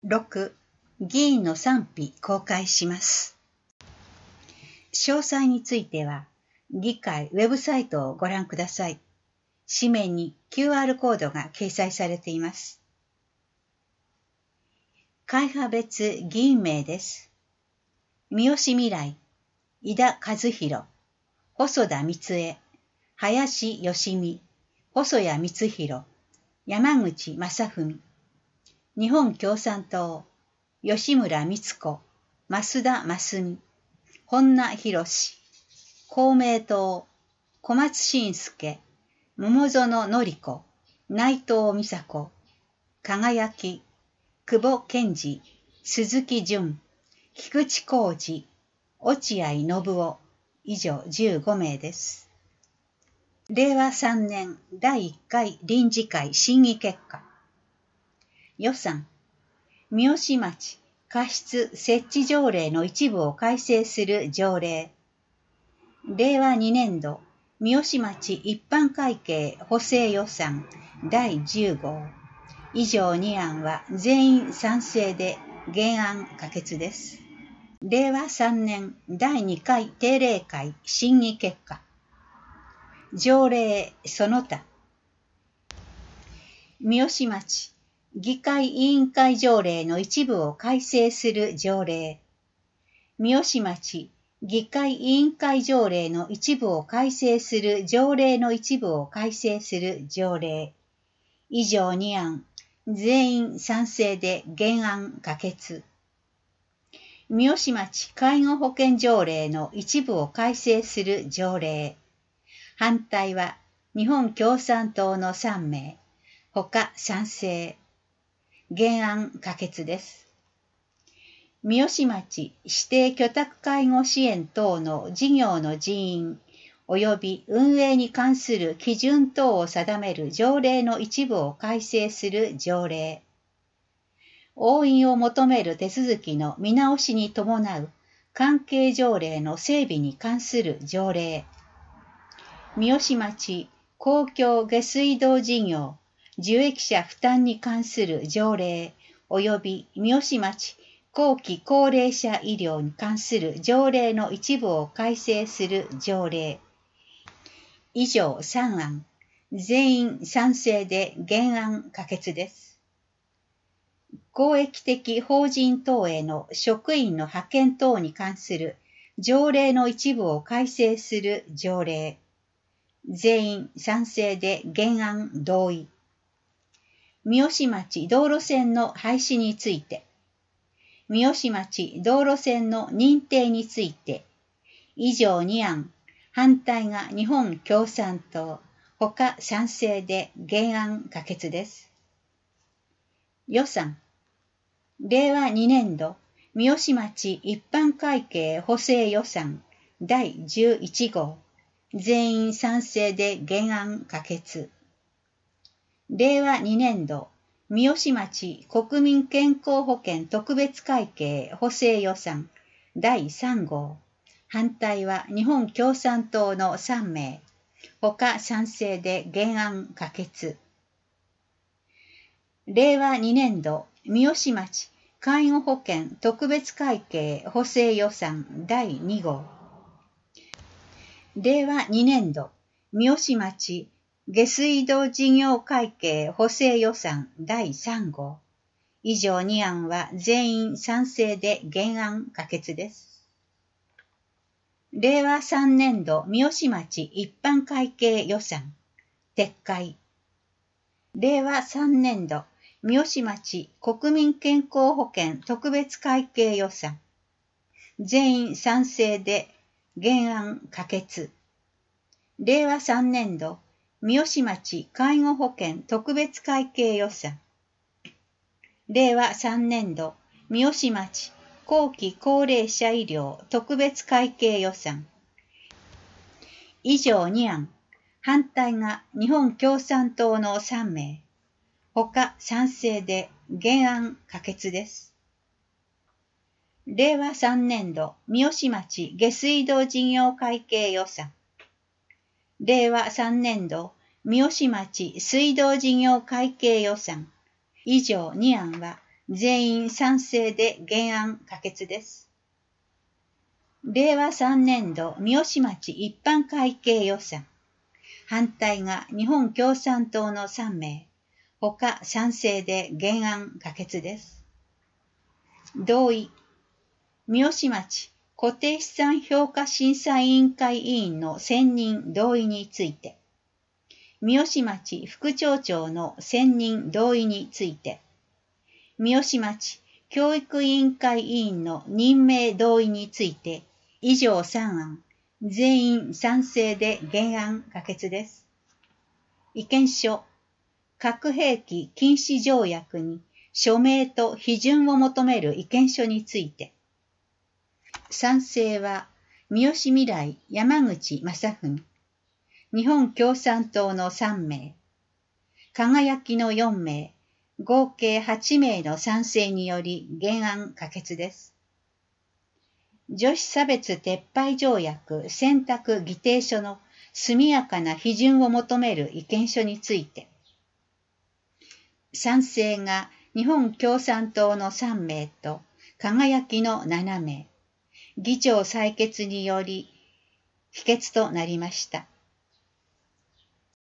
6、議員の賛否公開します。詳細については、議会ウェブサイトをご覧ください。紙面に QR コードが掲載されています。会派別議員名です。三好未来、井田和弘、細田光恵、林芳美、細谷光弘、山口正文。日本共産党、吉村光子、増田真美、本名博士。公明党、小松伸介、桃園典子、内藤美佐子、輝き、久保健二、鈴木淳、菊池浩二、落合信夫、以上15名です。令和3年第1回臨時会審議結果。予算、三好町過失設置条例の一部を改正する条例。令和2年度、三好町一般会計補正予算第10号。以上2案は全員賛成で原案可決です。令和3年第2回定例会審議結果。条例その他。三好町議会委員会条例の一部を改正する条例。三好町議会委員会条例の一部を改正する条例の一部を改正する条例。以上2案、全員賛成で原案可決。三好町介護保険条例の一部を改正する条例。反対は日本共産党の3名、他賛成。原案可決です。三好町指定居宅介護支援等の事業の人員及び運営に関する基準等を定める条例の一部を改正する条例。押印を求める手続きの見直しに伴う関係条例の整備に関する条例。三好町公共下水道事業受益者負担に関する条例及び三好町後期高齢者医療に関する条例の一部を改正する条例。以上3案、全員賛成で原案可決です。公益的法人等への職員の派遣等に関する条例の一部を改正する条例。全員賛成で原案同意。三好町道路線の廃止について。三好町道路線の認定について、以上2案、反対が日本共産党、他賛成で原案可決です。予算、令和2年度、三好町一般会計補正予算第11号、全員賛成で原案可決。令和2年度、三好町国民健康保険特別会計補正予算第3号。反対は日本共産党の3名。他賛成で原案可決。令和2年度、三好町介護保険特別会計補正予算第2号。令和2年度、三好町下水道事業会計補正予算第3号。以上2案は全員賛成で原案可決です。令和3年度三好町一般会計予算撤回。令和3年度三好町国民健康保険特別会計予算全員賛成で原案可決。令和3年度三好町介護保険特別会計予算。令和3年度三好町後期高齢者医療特別会計予算。以上2案、反対が日本共産党の3名。他賛成で原案可決です。令和3年度三好町下水道事業会計予算。令和3年度三好町水道事業会計予算。以上2案は全員賛成で原案可決です。令和3年度三好町一般会計予算。反対が日本共産党の3名。他賛成で原案可決です。同意。三好町固定資産評価審査委員会委員の選任同意について。三好町副町長の選任同意について。三好町教育委員会委員の任命同意について、以上3案、全員賛成で原案可決です。意見書、核兵器禁止条約に署名と批准を求める意見書について、賛成は三好未来山口正文、日本共産党の3名、輝きの4名、合計8名の賛成により原案可決です。女子差別撤廃条約選択議定書の速やかな批准を求める意見書について、賛成が日本共産党の3名と輝きの7名、議長裁決により否決となりました。